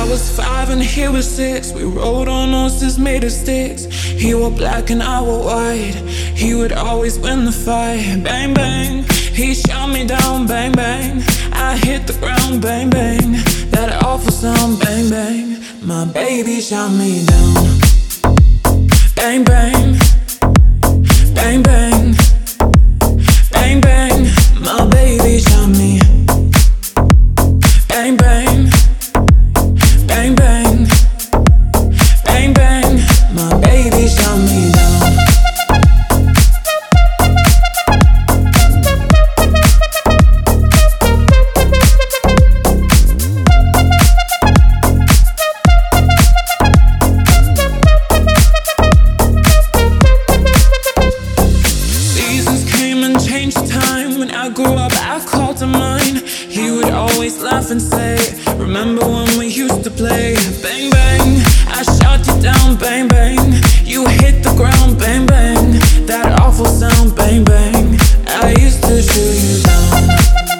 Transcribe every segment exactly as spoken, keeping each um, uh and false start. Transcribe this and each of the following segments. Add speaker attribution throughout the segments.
Speaker 1: I was five and he was six. We rode on horses made of sticks. He wore black and I wore white. He would always win the fight. Bang, bang, he shot me down. Bang, bang, I hit the ground. Bang, bang, that awful sound. Bang, bang, my baby shot me down. Bang, bang, bang, bang, bang, bang, my baby shot me. Bang, bang, bang, bang, bang, bang, my baby shot me down. Seasons came and changed time. When I grew up, I called to mine. He would always laugh and say, remember when we used to play? Bang, bang, I shot you down. Bang, bang, you hit the ground. Bang, bang, that awful sound. Bang, bang, I used to shoot you down.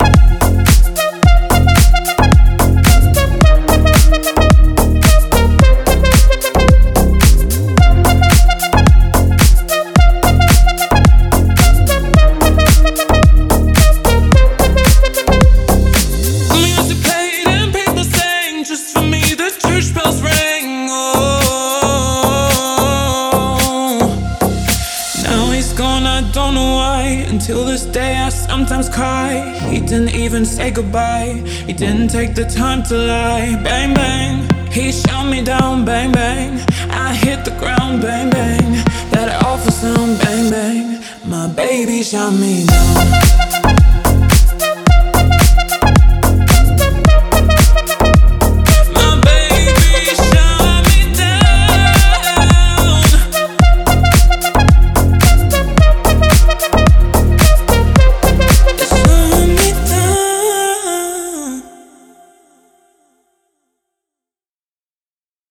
Speaker 1: I don't know why. Until this day I sometimes cry. He didn't even say goodbye. He didn't take the time to lie. Bang, bang, he shot me down. Bang, bang, I hit the ground. Bang, bang, that awful sound. Bang, bang, my baby shot me down.